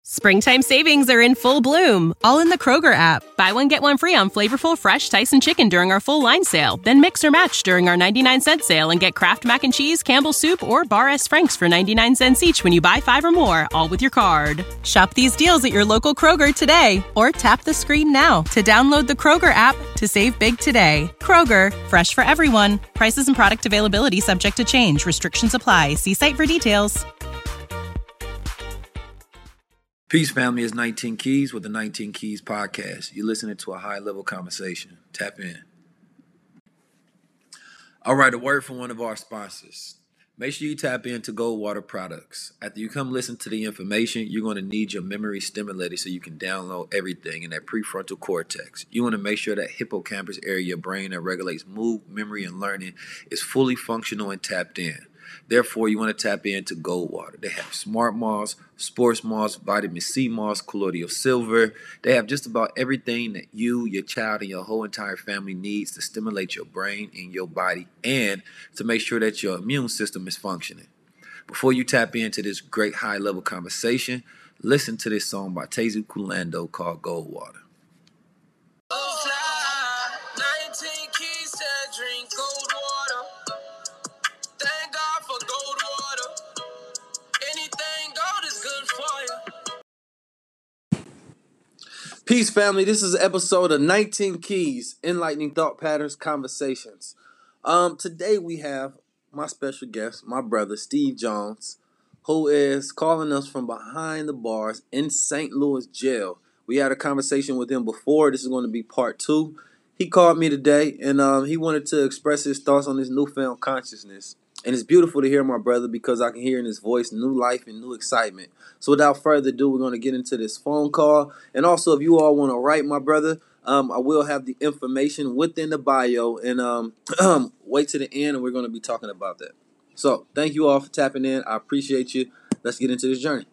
Springtime savings are in full bloom, all in the Kroger app. Buy one, get one free on flavorful, fresh Tyson chicken during our full line sale. Then mix or match during our 99-cent sale and get Kraft Mac and Cheese, Campbell's Soup, or Bar S. Frank's for 99 cents each when you buy 5 or more, all with your card. Shop these deals at your local Kroger today, or tap the screen now to download the Kroger app to save big today. Kroger, fresh for everyone. Prices and product availability subject to change. Restrictions apply. See site for details. Peace, family. It's 19 Keys with the 19 Keys podcast. You're listening to a high-level conversation. Tap in. All right, a word from one of our sponsors. Make sure you tap into Goldwater products. After you come listen to the information, you're going to need your memory stimulated so you can download everything in that prefrontal cortex. You want to make sure that hippocampus area of your brain that regulates mood, memory, and learning is fully functional and tapped in. Therefore, you want to tap into Goldwater. They have Smart Moss, Sports Moss, Vitamin C Moss, Colloidal Silver. They have just about everything that you, your child, and your whole entire family needs to stimulate your brain and your body and to make sure that your immune system is functioning. Before you tap into this great high-level conversation, listen to this song by Tezu Kulando called Goldwater. 19 Keys said drink cold water. Thank God for gold water. Anything gold is good for you. Peace, family. This is an episode of 19 Keys, Enlightening Thought Patterns Conversations. Today we have my special guest, my brother, Steve Jones, who is calling us from behind the bars in St. Louis jail. We had a conversation with him before. This is going to be part 2. He called me today, and he wanted to express his thoughts on his newfound consciousness. And it's beautiful to hear my brother because I can hear in his voice new life and new excitement. So without further ado, we're going to get into this phone call. And also, if you all want to write my brother, I will have the information within the bio. And wait to the end, and we're going to be talking about that. So thank you all for tapping in. I appreciate you. Let's get into this journey.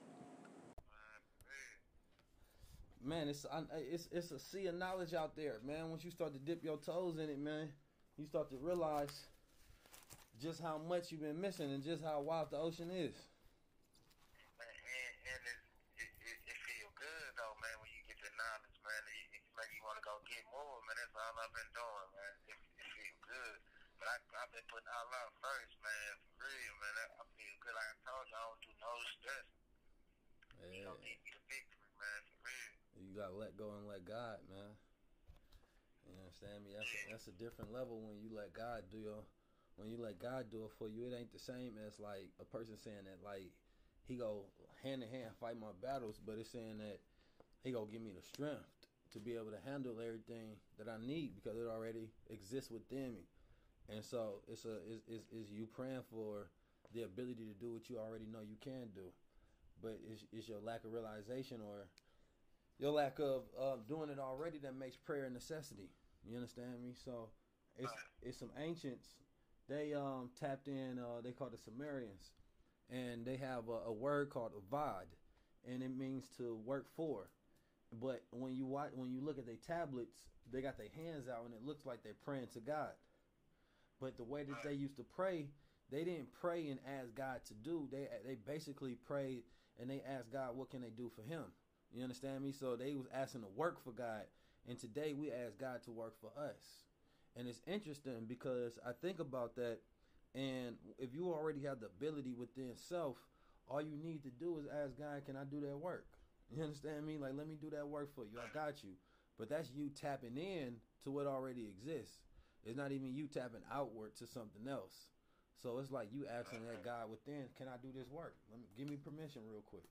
Man, it's a sea of knowledge out there, man. Once you start to dip your toes in it, man, you start to realize just how much you've been missing and just how wide the ocean is. Man, and it feels good though, man, when you get the knowledge, man. It make you want to go get more, man. That's all I've been doing, man. It feels good. But I've been putting Allah first, man, for real, man. I feel good. Like I told you, I don't do no stress. Yeah. You don't need me the victory, man, for real. You gotta let go and let God, man. You understand me? That's a different level when you let God do your. When you let God do it for you, it ain't the same as like a person saying that like he go hand in hand fight my battles, but it's saying that he gonna give me the strength to be able to handle everything that I need because it already exists within me. And so it's you praying for the ability to do what you already know you can do, but it's your lack of realization or your lack of doing it already that makes prayer a necessity. You understand me? So it's some ancients. They tapped in, they call the Sumerians, and they have a word called avad, and it means to work for. But when you look at their tablets, they got their hands out, and it looks like they're praying to God. But the way that they used to pray, they didn't pray and ask God to do. They basically prayed, and they asked God, what can they do for him? You understand me? So they was asking to work for God, and today we ask God to work for us. And it's interesting because I think about that, and if you already have the ability within self, all you need to do is ask God, can I do that work? You understand me? Like, let me do that work for you. I got you. But that's you tapping in to what already exists. It's not even you tapping outward to something else. So it's like you asking that God within, can I do this work? Give me permission real quick.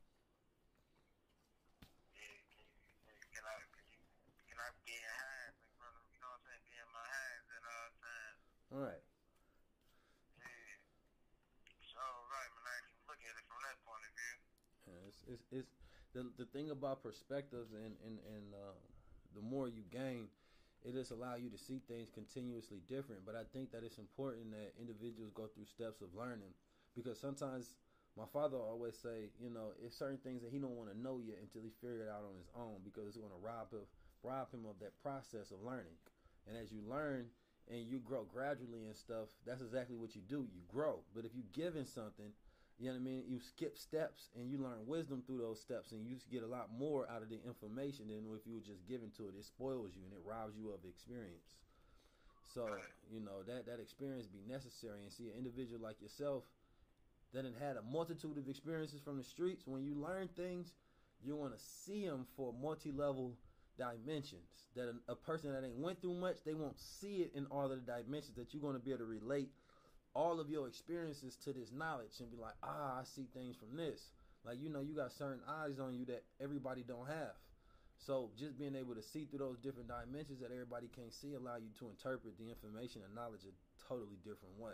All right. Yeah. So right, man. I can look at it from that point of view. Yeah, it's the thing about perspectives and the more you gain, it just allows you to see things continuously different. But I think that it's important that individuals go through steps of learning because sometimes my father always say, you know, it's certain things that he don't want to know yet until he figure it out on his own because it's going to rob him of that process of learning. And as you learn and you grow gradually and stuff, that's exactly what you do. You grow. But if you give in something You know what I mean? You skip steps and you learn wisdom through those steps, and you get a lot more out of the information than if you were just given to it. It spoils you and it robs you of experience. So, you know, that experience be necessary. And see, an individual like yourself that had a multitude of experiences from the streets, when you learn things, you want to see them for multi-level dimensions. That a person that ain't went through much, they won't see it in all of the dimensions, that you're going to be able to relate all of your experiences to this knowledge and be like, I see things from this. Like, you know, you got certain eyes on you that everybody don't have. So just being able to see through those different dimensions that everybody can't see allow you to interpret the information and knowledge a totally different way.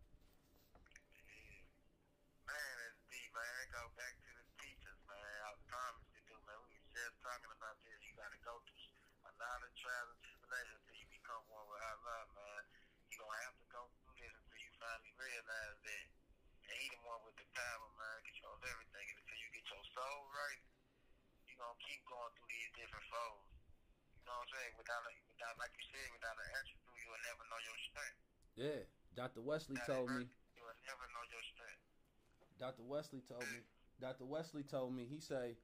Man, it's deep, man. Go back to the teachers, man. I promise you do, man. We were just talking about this. You got to go through a lot of trials and tribulations until you become one with Allah, man. You're going to have to go through this until you finally realize that He the one with the power, man, controls everything. And until you get your soul right, you're going to keep going through these different foes. You know what I'm saying? Without like you said, without an attribute, you will never know your strength. Yeah. Dr. Wesley told me. You will never know your strength. Dr. Wesley told me, he say,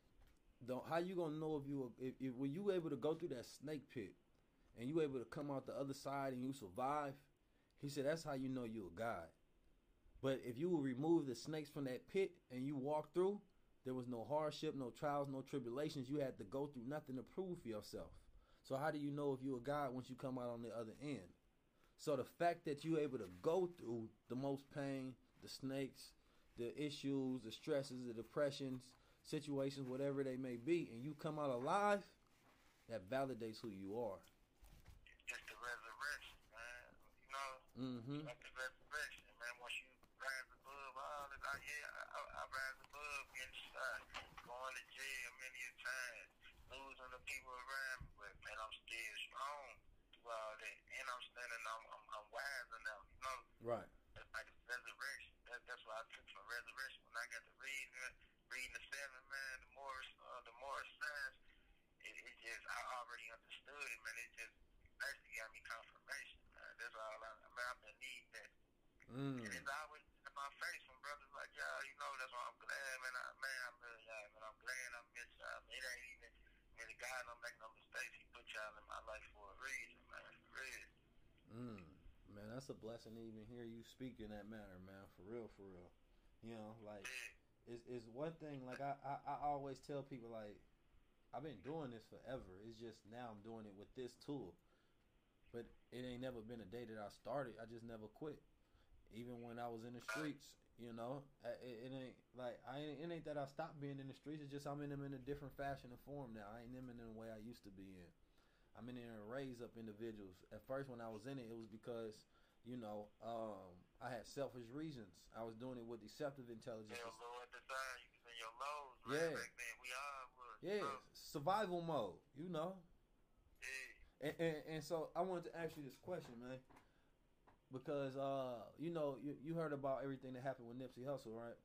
how you gonna know if when you able to go through that snake pit and you able to come out the other side and you survive, he said that's how you know you a God. But if you will remove the snakes from that pit and you walk through, there was no hardship, no trials, no tribulations. You had to go through nothing to prove for yourself. So how do you know if you a God once you come out on the other end? So the fact that you able to go through the most pain, the snakes, the issues, the stresses, the depressions, situations, whatever they may be, and you come out alive, that validates who you are. It's the resurrection, man. You know, like the resurrection, man. Once you rise above all this, I rise above getting shot, going to jail many a times, losing the people around me, but man, I'm still strong through all that, and I'm standing, I'm wiser now, you know. Right. That's like resurrection. That's what I took from resurrection. When I got to reading the 7, man, the more signs, it just, I already understood it, man. It just actually got me confirmation, man. That's all I've been needing that. And it's always in my face from brothers like y'all, you know. That's why I'm glad, man. I really am, man. I'm glad I met y'all. It ain't even, man, the God don't make no mistakes. He put y'all in my life for a reason, man. For real. Man, that's a blessing to even hear you speak in that manner, man. For real, for real. You know, like, it's one thing, like, I always tell people, like, I've been doing this forever. It's just now I'm doing it with this tool. But it ain't never been a day that I started. I just never quit. Even when I was in the streets, you know, it ain't like, it ain't that I stopped being in the streets. It's just I'm in them in a different fashion and form now. I ain't in them in the way I used to be in. I'm in there to raise up individuals. At first, when I was in it, it was because, you know, I had selfish reasons. I was doing it with deceptive intelligence. Yeah, low at the time, you was in your lows, man. Yeah. Back then, we all was. Yeah, survival mode, you know. Yeah. And so I wanted to ask you this question, man, because you know, you heard about everything that happened with Nipsey Hussle, right?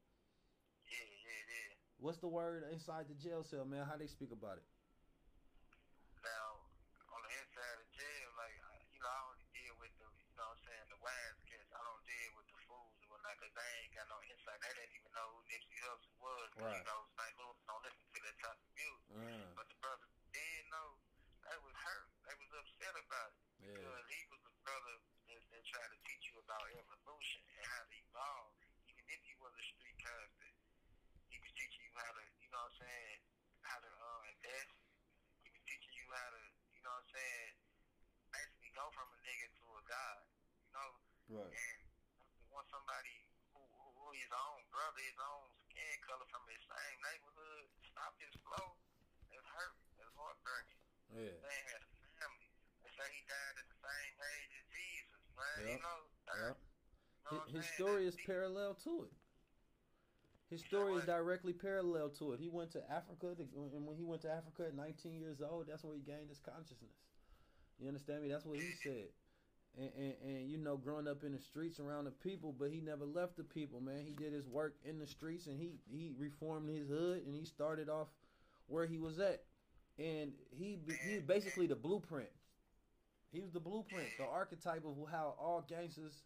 Yeah. What's the word inside the jail cell, man? How they speak about it? Now, on the inside of jail, like, you know, I only deal with the, you know what I'm saying, the wise cats. I don't deal with the fools or whatnot, because they ain't got no insight. They didn't even know who Nipsey Hussle was. Right. You know, St. Louis don't listen to that type of music. But the brothers did know. They was hurt. They was upset about it. Yeah. Because he was a brother that tried to teach you about evolution and how to evolve. Even if he was a street character, he was teaching you how to, you know what I'm saying, how to invest. He was teaching you how to, you know what I'm saying, basically go from a nigga to a god, you know? Right. And want somebody who his own brother, his own skin color from his same neighborhood, stop his flow, that's hurt, that's heartbreaking. Yeah. They had a family. They say he died at the same age as Jesus, man. Yep. You know? His story is parallel to it. His story is directly parallel to it. He went to Africa, and when he went to Africa at 19 years old, that's where he gained his consciousness. You understand me? That's what he said. And you know, growing up in the streets around the people, but he never left the people, man. He did his work in the streets, and he reformed his hood, and he started off where he was at. And he was basically the blueprint. He was the blueprint, the archetype of how all gangsters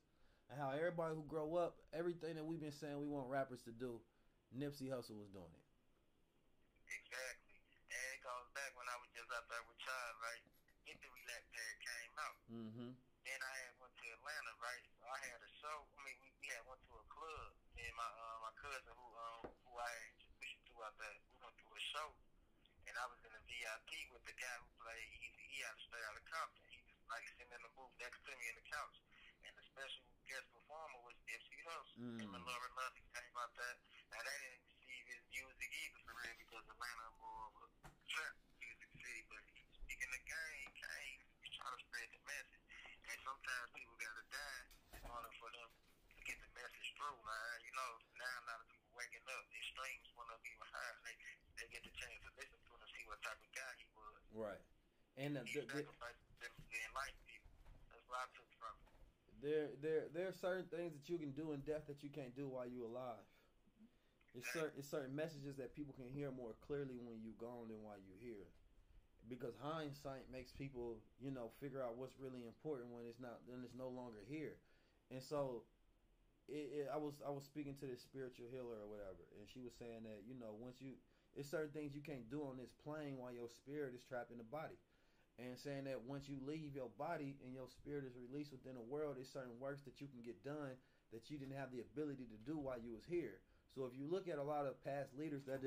and how everybody who grow up, everything that we've been saying we want rappers to do, Nipsey Hussle was doing it. Exactly. And it goes back when I was just out there with Child, right? Get the Relax Period came out. Mm-hmm. Then I had went to Atlanta, right? So I had a show. I mean, we had went to a club. Me and my cousin who I had introduced you to out there, we went to a show. And I was in the VIP with the guy who played Easy E out of straight out of Compton. He was like sitting in the booth next to me in the couch. And the special guest performer was Nipsey Hussle. Him and Laura London came out there. Now they didn't receive his music either for real because Atlanta more of a trap music city. But he was speaking the game, he came, he was trying to spread the message. And sometimes people gotta die in order for them to get the message through, man. You know, now a lot of people waking up, their streams went up even higher. They get the chance to listen to him and see what type of guy he was. Right. And he sacrificed them to enlighten people. That's what I took from it. There are certain things that you can do in death that you can't do while you're alive. It's certain messages that people can hear more clearly when you're gone than while you're here. Because hindsight makes people, you know, figure out what's really important when it's no longer here. And so I was speaking to this spiritual healer or whatever, and she was saying that, you know, it's certain things you can't do on this plane while your spirit is trapped in the body. And saying that once you leave your body and your spirit is released within the world, there's certain works that you can get done that you didn't have the ability to do while you was here. So if you look at a lot of past leaders that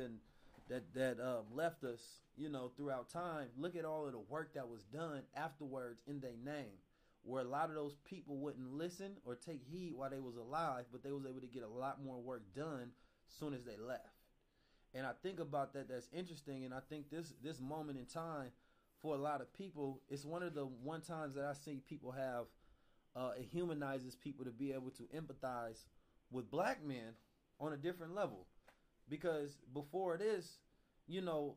left us, you know, throughout time, look at all of the work that was done afterwards in their name, where a lot of those people wouldn't listen or take heed while they was alive, but they was able to get a lot more work done as soon as they left. And I think about that, that's interesting, and I think this moment in time for a lot of people, it's one of the one times that I see people have, it humanizes people to be able to empathize with black men on a different level. Because before this, you know,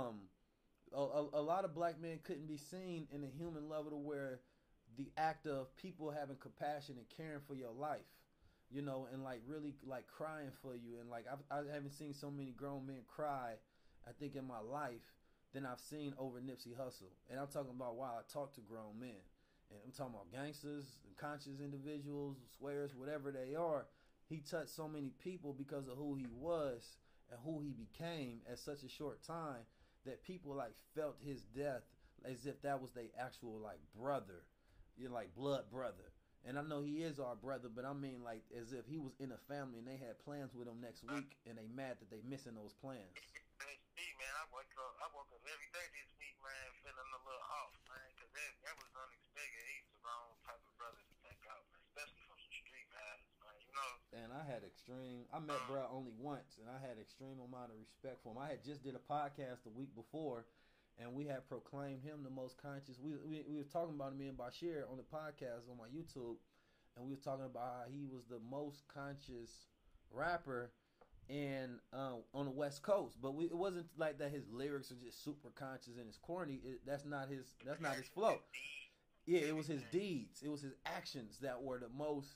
a lot of black men couldn't be seen in a human level to where the act of people having compassion and caring for your life, you know, and like really like crying for you. And like I haven't seen so many grown men cry, I think, in my life than I've seen over Nipsey Hussle. And I'm talking about while I talk to grown men. And I'm talking about gangsters, conscious individuals, swears, whatever they are. He touched so many people because of who he was and who he became at such a short time that people like felt his death as if that was their actual like brother, you know, like blood brother. And I know he is our brother, but I mean like as if he was in a family and they had plans with him next week and they mad that they missing those plans. Man, I woke up every day this week, man, feeling a little off, man, because that was unexpected. He's the wrong type of brother to take out, man, especially from some street guys, man, you know. And I met bro only once, and I had extreme amount of respect for him. I had just did a podcast the week before, and we had proclaimed him the most conscious. We were talking about me and Bashir on the podcast on my YouTube, and we were talking about how he was the most conscious rapper and on the West Coast, but it wasn't like that. His lyrics are just super conscious and it's corny. That's not his flow. Yeah, it was his deeds. It was his actions that were the most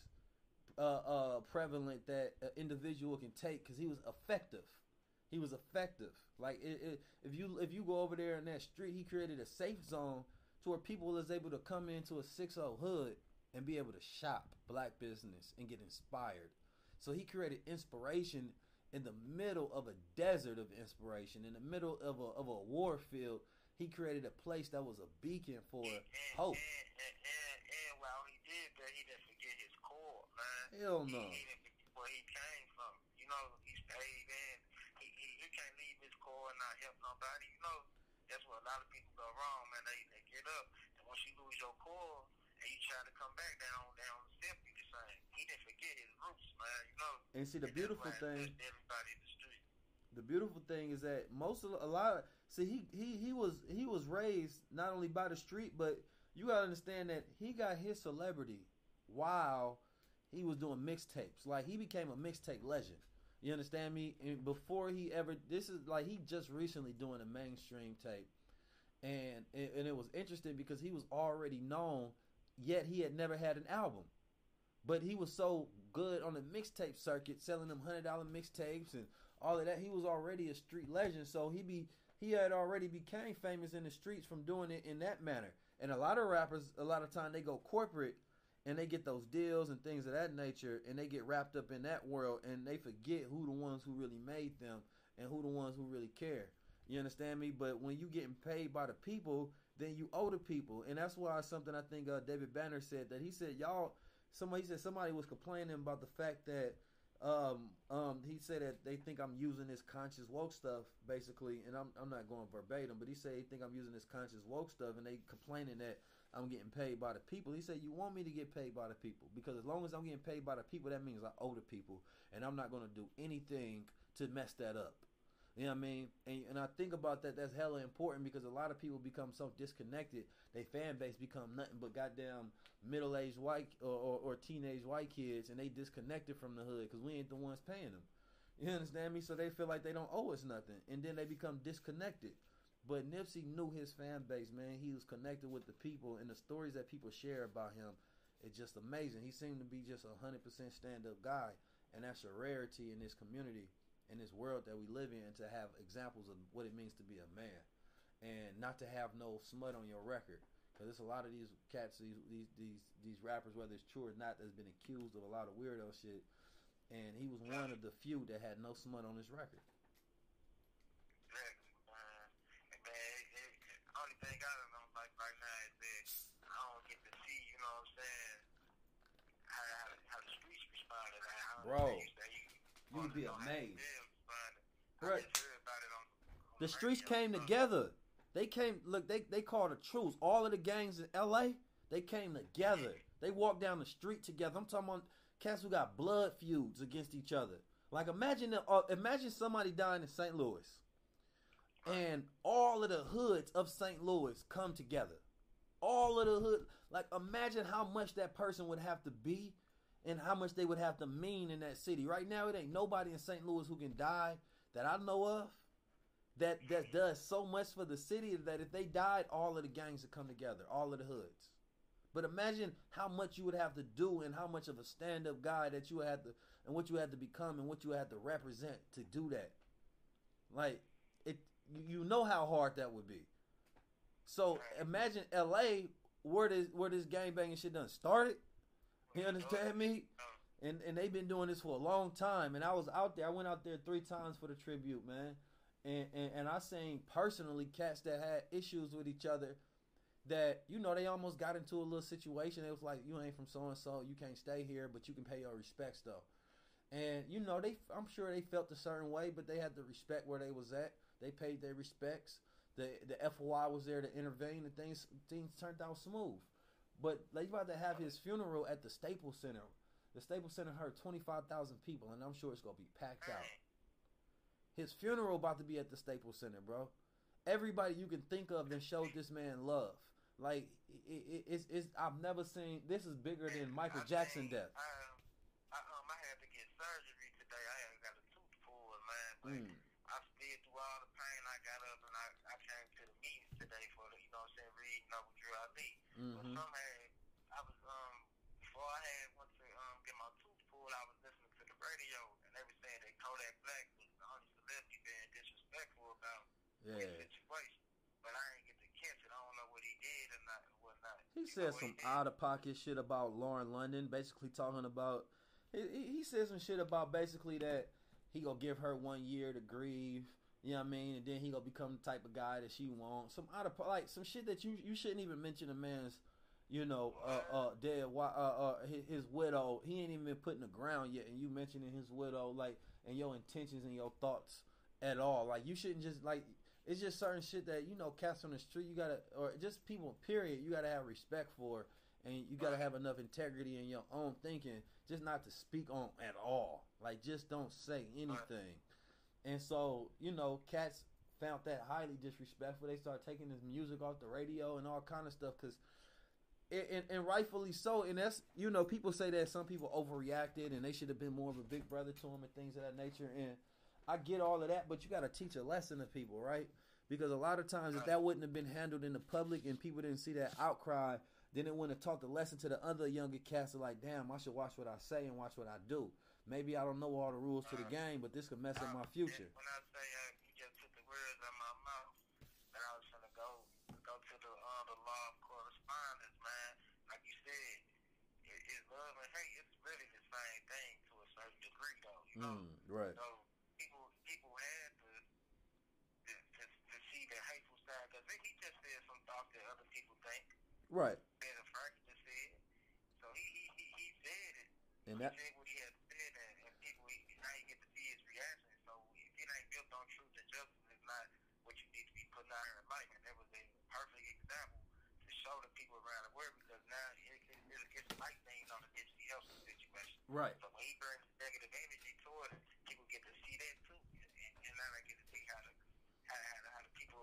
prevalent that an individual can take because he was effective. He was effective. Like if you go over there in that street, he created a safe zone to where people was able to come into a 6-0 hood and be able to shop black business and get inspired. So he created inspiration in the middle of a desert of inspiration, in the middle of a war field. He created a place that was a beacon for hope. And while he did that, he didn't forget his core, man. Hell no. He didn't forget where he came from. You know, he stayed in. He can't leave his core and not help nobody. You know, that's where a lot of people go wrong, man. They get up, and once you lose your core and you try to come back down simply the same. He didn't forget his roots, man. You know. And see, the beautiful thing. Everybody in the street. The beautiful thing is that he was raised not only by the street, but you gotta understand that he got his celebrity while he was doing mixtapes. Like he became a mixtape legend. You understand me? And before he ever, this is like he just recently doing a mainstream tape, and it was interesting because he was already known, yet he had never had an album. But he was so good on the mixtape circuit, selling them $100 mixtapes and all of that. He was already a street legend, so he had already became famous in the streets from doing it in that manner. And a lot of rappers, a lot of time they go corporate and they get those deals and things of that nature, and they get wrapped up in that world, and they forget who the ones who really made them and who the ones who really care. You understand me? But when you getting paid by the people, then you owe the people, and that's why something I think David Banner said, that he said somebody was complaining about the fact that he said that they think I'm using this conscious woke stuff basically, and I'm not going verbatim, but he said he think I'm using this conscious woke stuff, and they complaining that I'm getting paid by the people. He said, you want me to get paid by the people, because as long as I'm getting paid by the people, that means I owe the people, and I'm not going to do anything to mess that up. You know what I mean? And I think about that. That's hella important, because a lot of people become so disconnected. They fan base become nothing but goddamn middle-aged white or teenage white kids, and they disconnected from the hood because we ain't the ones paying them. You understand me? So they feel like they don't owe us nothing, and then they become disconnected. But Nipsey knew his fan base, man. He was connected with the people, and the stories that people share about him, it's just amazing. He seemed to be just 100% stand-up guy, and that's a rarity in this community, in this world that we live in, to have examples of what it means to be a man, and not to have no smut on your record. Because there's a lot of these cats, these rappers, whether it's true or not, that's been accused of a lot of weirdo shit, and he was one of the few that had no smut on his record. Only thing I don't know, like right now, is that I don't get to see, you know what I'm saying, how the streets responded. Bro, you would be amazed. Right. The streets came together. They came. Look, they called a truce. All of the gangs in L.A., they came together. They walked down the street together. I'm talking about cats who got blood feuds against each other. Like imagine somebody dying in St. Louis, and all of the hoods of St. Louis come together. All of the hood. Like imagine how much that person would have to be, and how much they would have to mean in that city. Right now, it ain't nobody in St. Louis who can die that I know of that does so much for the city that if they died, all of the gangs would come together, all of the hoods. But imagine how much you would have to do, and how much of a stand-up guy that you would have to, and what you had to become, and what you had to represent to do that. Like, you know how hard that would be. So imagine L.A. where this gangbanging shit done started. You understand me? And they've been doing this for a long time. And I was out there. I went out there 3 times for the tribute, man. And I seen personally cats that had issues with each other that, you know, they almost got into a little situation. It was like, you ain't from so-and-so. You can't stay here, but you can pay your respects, though. And, you know, I'm sure they felt a certain way, but they had to respect where they was at. They paid their respects. The FOI was there to intervene, and things turned out smooth. But they about to have his funeral at the Staples Center. The Staples Center heard 25,000 people, and I'm sure it's going to be packed out. His funeral about to be at the Staples Center, bro. Everybody you can think of that showed this man love. Like, it's I've never seen, this is bigger than Michael Jackson death. I had to get surgery today. I had got a tooth pulled, man. But I slid through all the pain. I got up and I came to the meetings today for the, you know what I'm saying, reading up with Drew Ali. But I was, before I went to get my tooth pulled, I was listening to the radio, and they were saying that Kodak Black was the only celebrity being disrespectful about his situation. But I didn't get to catch it. I don't know what he did or not, or whatnot. He said some out-of-pocket shit about Lauren London, basically talking about, he said some shit about basically that he gonna give her 1 year to grieve, you know what I mean, and then he gonna become the type of guy that she wants. Some like some shit that you shouldn't even mention a man's, you know, dead his widow. He ain't even been put in the ground yet, and you mentioning his widow, like, and your intentions and your thoughts at all. Like, you shouldn't just, like, it's just certain shit that, you know, cats on the street, you gotta, or just people period, you gotta have respect for, and you gotta have enough integrity in your own thinking just not to speak on at all. Like, just don't say anything. And so, you know, cats found that highly disrespectful. They started taking his music off the radio and all kind of stuff, because and rightfully so. And that's, you know, people say that some people overreacted and they should have been more of a big brother to him and things of that nature. And I get all of that, but you got to teach a lesson to people, right? Because a lot of times if that wouldn't have been handled in the public and people didn't see that outcry, then it wouldn't have taught the lesson to the other younger cats. Like, damn, I should watch what I say and watch what I do. Maybe I don't know all the rules to the game, but this could mess up my future. When I say you just took the words out of my mouth, that I was gonna go to the law of correspondence, man. Like you said, you know. Right. So people had to see the hateful side, because he just said some thoughts that other people think. Right. Better Frank just said. So he said it. And He that, said what he had said, and people, now you get to see his reaction. So if it ain't built on truth and justice, it's not what you need to be putting out here in life. And that was a perfect example to show the people around the world, because now it's light things on the Nipsey Hussle situation. right. So when he brings negative energy toward it, people get to see that too, and now they get to see how the people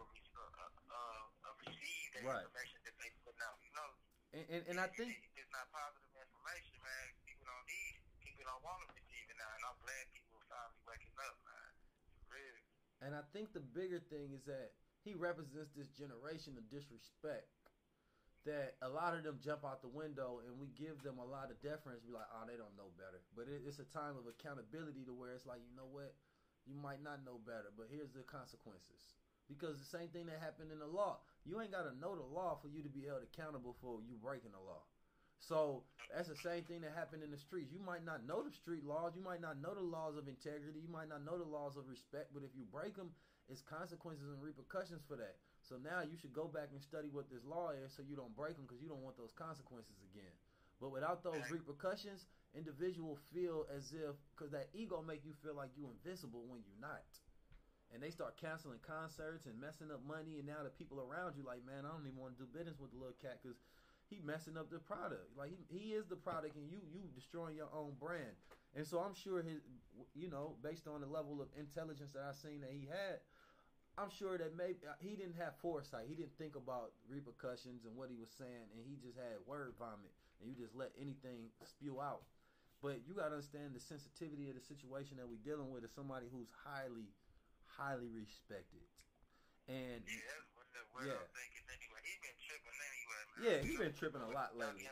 receive that Right. information that they put out. You know, And I think, it's not positive information, man. People don't need it. People don't want to receive it now, and I'm glad people are finally waking up, man. For real. and I think the bigger thing is that he represents this generation of disrespect. That a lot of them jump out the window, and we give them a lot of deference. Be like, oh, they don't know better. But it's a time of accountability to where it's like, you know what, you might not know better, but here's the consequences. Because the same thing that happened in the law, you ain't got to know the law for you to be held accountable for you breaking the law. So that's the same thing that happened in the streets. You might not know the street laws, you might not know the laws of integrity, you might not know the laws of respect, but if you break them, it's consequences and repercussions for that. So now you should go back and study what this law is so you don't break them, because you don't want those consequences again. But without those repercussions, individuals feel as if, because that ego make you feel like you invincible when you're not. And they start canceling concerts and messing up money, and now the people around you like, man, I don't even want to do business with the little cat because he messing up the product. Like he is the product, and you destroying your own brand. And so I'm sure his, based on the level of intelligence that I seen that he had, I'm sure that maybe he didn't have foresight. He didn't think about repercussions and what he was saying, and he just had word vomit, and you just let anything spew out. But you got to understand the sensitivity of the situation that we're dealing with is somebody who's highly, highly respected. And yeah, that's what I'm thinking anyway. He been tripping anyway, man. Yeah, he been tripping a lot lately.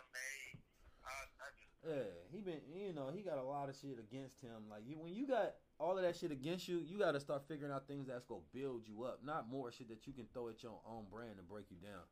Yeah, he been, he got a lot of shit against him. Like when you got all of that shit against you, you got to start figuring out things that's gonna build you up, not more shit that you can throw at your own brand and break you down.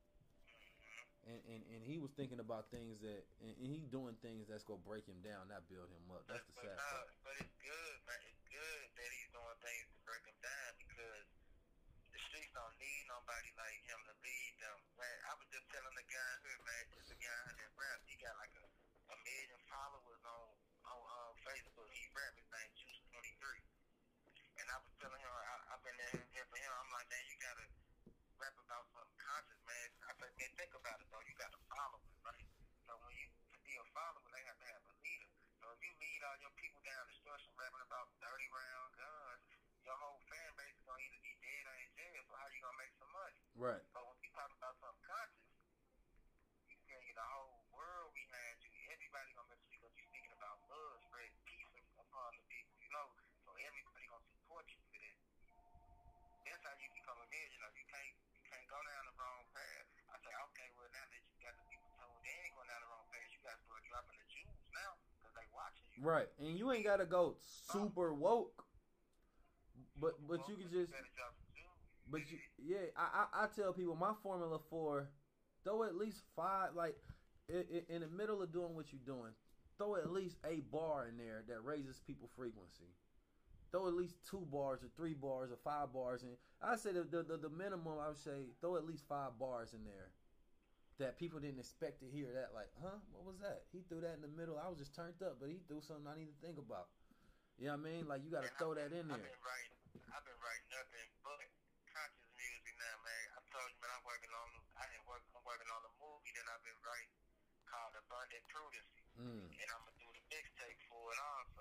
And he was thinking about things that, and he doing things that's gonna break him down, not build him up. That's the sad part. But it's good, man. It's good that he's doing things to break him down, because the streets don't need nobody like him to lead them. Man, I was just telling the guy here, man, just a guy that rap, he got like a million followers on Facebook. He rap, his name Juice 23. And I was telling him, I've been there for him. I'm like, man, you gotta rap about something conscious, man. I said, man, think about it though. You gotta follow it, right? So when you to be a follower, they have to have a leader. So if you lead all your people down the destruction, rapping about 30-round guns, your whole fan base is gonna either be dead or in jail. So how you gonna make some money? Right. But when you talk about something conscious, you can get the whole world behind you. Everybody gonna make you, because you're speaking about love, spread peace upon the people, So everybody gonna support you for that. That's how you become a millionaire. You can't go down the wrong path. I say, okay, well now that you got the people told they ain't going down the wrong path, you got to start dropping the jewels now, because they watching you. Right, and you ain't gotta go super woke, but you can just. But I tell people my formula for throw at least 5, like in the middle of doing what you're doing, throw at least a bar in there that raises people frequency. Throw at least 2 bars or 3 bars or 5 bars in. I say the minimum, I would say throw at least 5 bars in there that people didn't expect to hear. That like, huh? What was that? He threw that in the middle. I was just turned up, but he threw something I need to think about. You know what I mean? Like you got to throw that in there. I've been writing nothing but conscious music now, man. I told you, man, I'm working on the movie that I've been writing called Abundant Prudency, and I'm gonna do the mixtape for it also.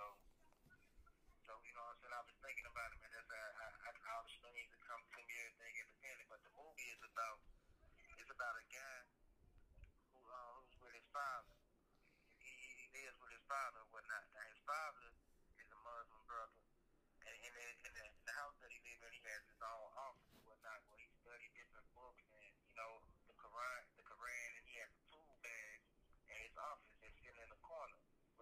So you know what I'm saying? I was thinking about it, man. That's all the streams that come to me, everything independent. But the movie is about a guy who's with his father. He lives with his father or whatnot. Now his father is a Muslim brother, and in the house that he lives in, he has his own office or whatnot, where he studies different books and the Quran, and he has a tool bag in his office that's sitting in the corner.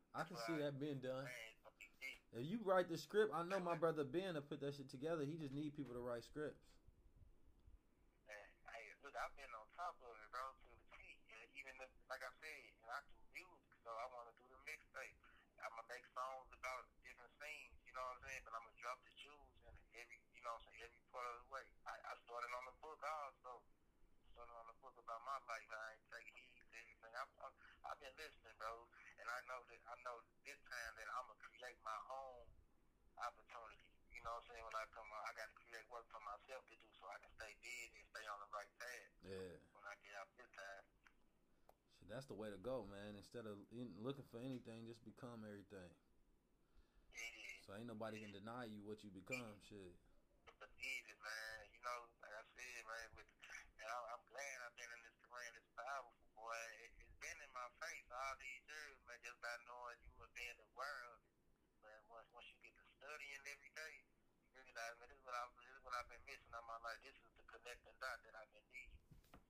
I can see that being done. Man, it's gonna be deep. If you write the script, I know my brother Ben to put that shit together. He just need people to write scripts. Man, hey, look, I've been on top of it, bro, to the T. And even if, like I said, and I do music, so I want to do the mixtape. I'm gonna make songs about different scenes, you know what I'm saying? But I'm gonna drop the jewels in every, you know what I'm saying, every part of the way. I started on the book also. Started on the book about my life. I ain't taking heed to anything. I've been listening, bro, and I know this time that I'm gonna create my own opportunity. You know what I'm saying? When I come out, I gotta create work for myself to do so I can stay busy and stay on the right path. Yeah. When I get out this time. Shit, that's the way to go, man. Instead of looking for anything, just become everything. Yeah. So ain't nobody can deny you what you become. Shit. It's easy, man. You know, like I said, man, and I'm glad I've been in this terrain. It's powerful, boy. It's been in my face all these years, man, just by knowing you and being aware of it. But once you get to studying every day, you realize, man, this is what I've been missing in my life. This is the connecting dot that I've been needing.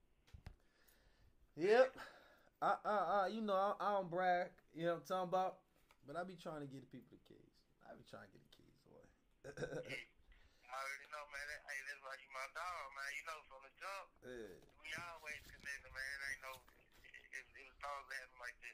Yep. You know, I don't brag. You know what I'm talking about? But I be trying to get the people the keys. I be trying to get the keys, boy. I already know, man. That's why you my dog, man. You know, from the jump, Yeah. we always connected, man. Ain't no, it was always happening like this.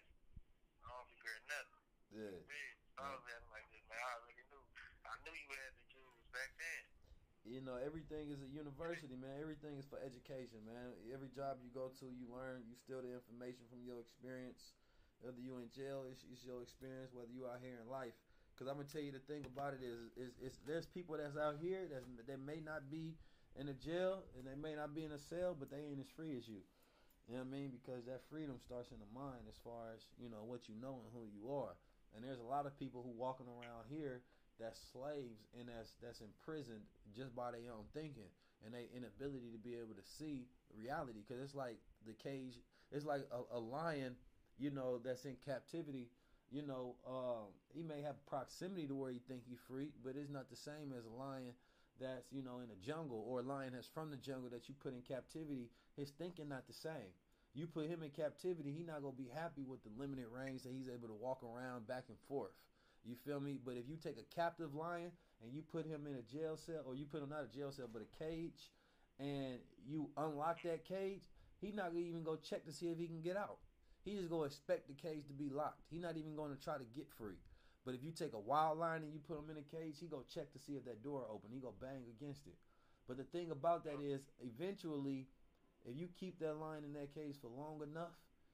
I don't regret nothing. Yeah. It always happened like this, man. I already knew. I knew you had the jewels back then. You know, everything is a university, man. Everything is for education, man. Every job you go to, you learn. You steal the information from your experience. Whether you in jail, it's your experience. Whether you out here in life. Because I'm going to tell you the thing about it is there's people that's out here that may not be in a jail and they may not be in a cell, but they ain't as free as you. You know what I mean? Because that freedom starts in the mind as far as, you know, what you know and who you are. And there's a lot of people who walking around here that's slaves and that's imprisoned just by their own thinking and their inability to be able to see reality. Because it's like the cage, it's like a lion, you know, that's in captivity. You know, he may have proximity to where he think he's free, but it's not the same as a lion that's, you know, in a jungle, or a lion that's from the jungle that you put in captivity. His thinking not the same. You put him in captivity, he not gonna be happy with the limited range that he's able to walk around back and forth. You feel me? But if you take a captive lion and you put him in a jail cell, or you put him not a jail cell but a cage, and you unlock that cage, he not gonna even go check to see if he can get out. He just gonna expect the cage to be locked. He not even gonna try to get free. But if you take a wild lion and you put him in a cage, he go check to see if that door open. He go bang against it. But the thing about that is, eventually, if you keep that lion in that cage for long enough,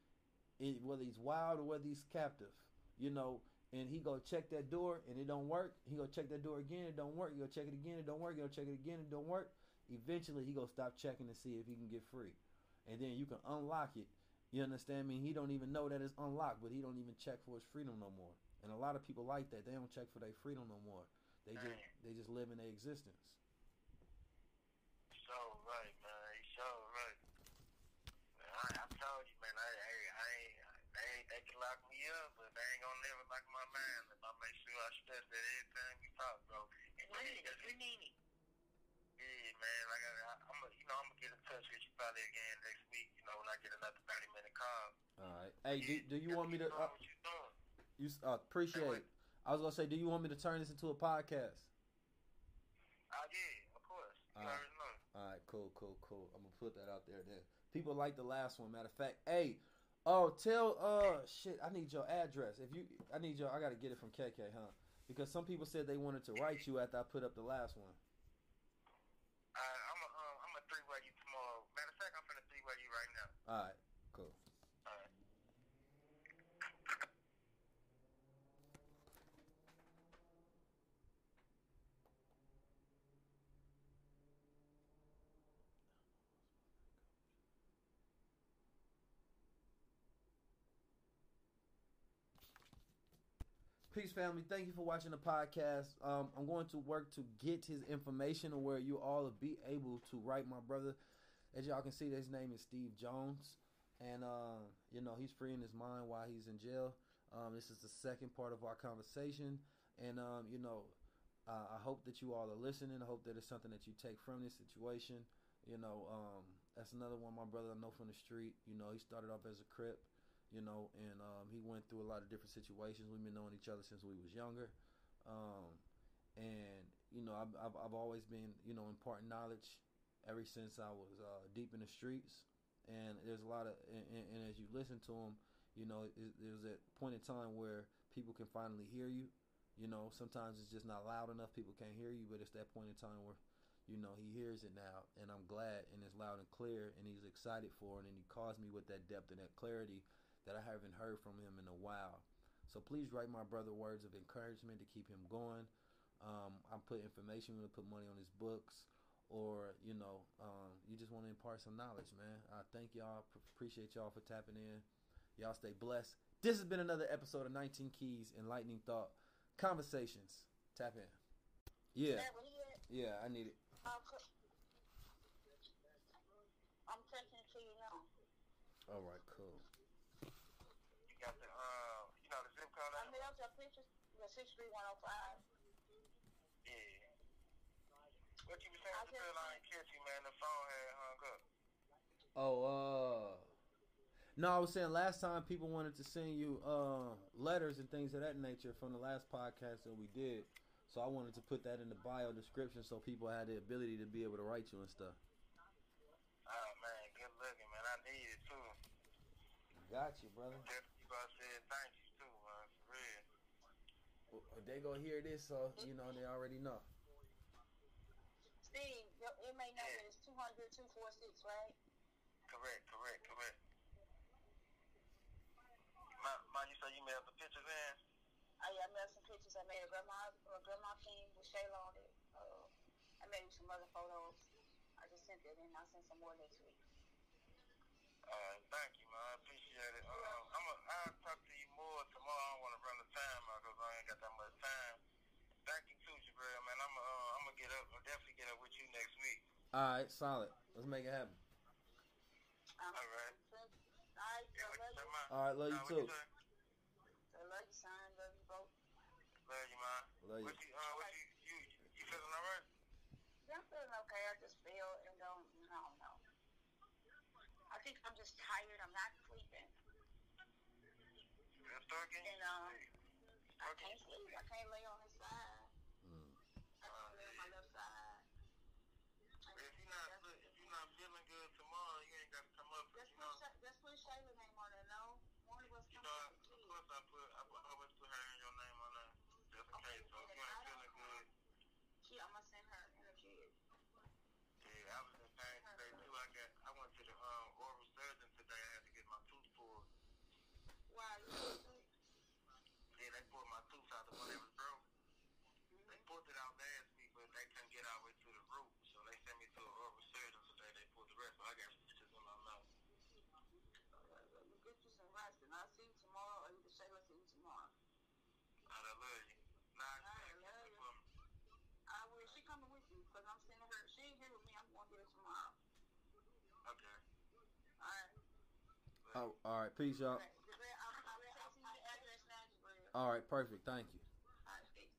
whether he's wild or whether he's captive, you know, and he go check that door and it don't work, he go check that door again, it don't work, he go check it again, it don't work, he go check it again, it don't work. Eventually, he go stop checking to see if he can get free. And then you can unlock it. You understand me? He don't even know that it's unlocked, but he don't even check for his freedom no more. And a lot of people like that. They don't check for their freedom no more. They just live in their existence. So right, man. So right. Man, I told you, man. They can lock me up, but they ain't gonna never lock my mind. If I make sure I stress that every time we talk, bro. And we need it. Yeah, man. I'm gonna get in touch with you probably again next week. You know, when I get another 30-minute call. All right. Hey, do you want me to? What you doing? You appreciate it. I was gonna say, do you want me to turn this into a podcast? Yeah, of course. You already know. All right, cool. I'm gonna put that out there then. People like the last one. Matter of fact, hey, shit, I need your address. I gotta get it from KK, huh? Because some people said they wanted to write you after I put up the last one. I'm a three-way you tomorrow. Matter of fact, I'm finna three-way you right now. All right, cool. All right. Peace, family. Thank you for watching the podcast. I'm going to work to get his information to where you all will be able to write my brother. As y'all can see, his name is Steve Jones. And, you know, he's freeing his mind while he's in jail. This is the second part of our conversation. And, you know, I hope that you all are listening. I hope that it's something that you take from this situation. You know, that's another one my brother I know from the street. You know, he started off as a Crip. you know, and he went through a lot of different situations. We've been knowing each other since we was younger, and you know, I've always been, you know, imparting knowledge ever since I was deep in the streets. And there's a lot of, and as you listen to him, you know, there's that point in time where people can finally hear you. You know, sometimes it's just not loud enough. People can't hear you, but it's that point in time where, you know, he hears it now, and I'm glad, and it's loud and clear, and he's excited for it, and he calls me with that depth and that clarity that I haven't heard from him in a while. So please write my brother words of encouragement to keep him going. I'm putting information, I'm going to put money on his books, or, you know, you just want to impart some knowledge, man. I thank y'all. Appreciate y'all for tapping in. Y'all stay blessed. This has been another episode of 19 Keys Enlightening Thought Conversations. Tap in. Yeah. Yeah, I need it. I'm texting it to you now. All right, cool. You got the, you know the zip code? I mailed your pictures. The 63105. Yeah. What you was saying to Bill? I ain't catch you, man. The phone had hung up. No, I was saying last time people wanted to send you letters and things of that nature from the last podcast that we did. So I wanted to put that in the bio description so people had the ability to be able to write you and stuff. Oh, man. Good looking, man. I need it, too. Got you, brother. You about to say thank you, too, man. For real. Well, they gonna hear this, so, you know, they already know. Steve, your email number is 200-246, right? Correct. Ma, you say you mailed the pictures in? Oh, yeah, I mailed some pictures. I made a grandma king with Shayla on it. I made some other photos. I just sent it in. I'll send some more next week. Thank you, man. I appreciate it. I'll talk to you more tomorrow. I don't want to run the time out because I ain't got that much time. Thank you too, Jabril, man. I'm gonna get up. I'll definitely get up with you next week. All right, solid. Let's make it happen. All right. All right, love you too. I love you, son. Love you both. Love you, man. Love you. You feeling all right? Yeah, I'm feeling okay. I just feel and don't know. I think I'm just tired. I'm not sleeping. You're thugging? And I can't sleep. I can't lay on his side. I can't lay on my left side. If you're not feeling good tomorrow, you ain't got to come up. Let's put Shayla's name on it, no? One of us You know, of course I always put her and your name on there, just in case. So if you ain't feeling good. I'm going to send her and her kid. Yeah, I was in pain today too. I went to the oral surgeon today. I had to get my tooth pulled. Why? You sick? Yeah, they pulled my tooth out the one that was broke. They pulled it out last week, but they couldn't get all the way to the root. So they sent me to an oral surgeon today. They pulled the rest, so I got stitches in my mouth. You get you some rest, and I'll see you tomorrow, or either Shayla see you tomorrow. I love you. Nah, I love you. I will. She coming with you, because I'm sending her. She ain't here with me. I'm going to get her tomorrow. Okay. All right. Oh, all right. Peace, y'all. I'll text you the address now, Jabril. All right, perfect. Thank you. All right, peace.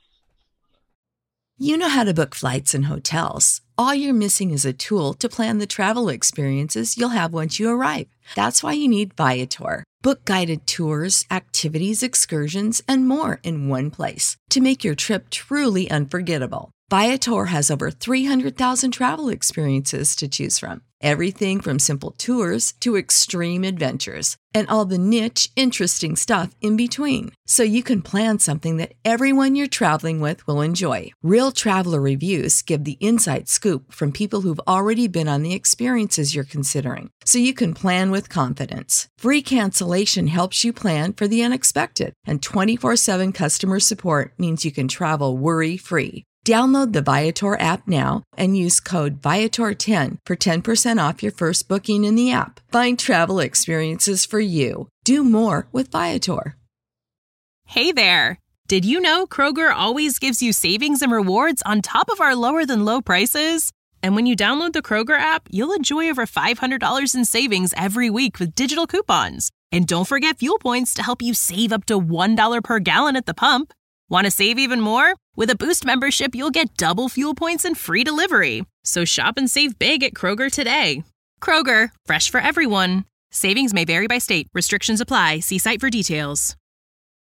You know how to book flights and hotels. All you're missing is a tool to plan the travel experiences you'll have once you arrive. That's why you need Viator. Book guided tours, activities, excursions, and more in one place to make your trip truly unforgettable. Viator has over 300,000 travel experiences to choose from. Everything from simple tours to extreme adventures and all the niche, interesting stuff in between. So you can plan something that everyone you're traveling with will enjoy. Real traveler reviews give the inside scoop from people who've already been on the experiences you're considering. So you can plan with confidence. Free cancellation helps you plan for the unexpected. And 24/7 customer support means you can travel worry-free. Download the Viator app now and use code Viator10 for 10% off your first booking in the app. Find travel experiences for you. Do more with Viator. Hey there! Did you know Kroger always gives you savings and rewards on top of our lower-than-low prices? And when you download the Kroger app, you'll enjoy over $500 in savings every week with digital coupons. And don't forget fuel points to help you save up to $1 per gallon at the pump. Want to save even more? With a Boost membership, you'll get double fuel points and free delivery. So shop and save big at Kroger today. Kroger, fresh for everyone. Savings may vary by state. Restrictions apply. See site for details.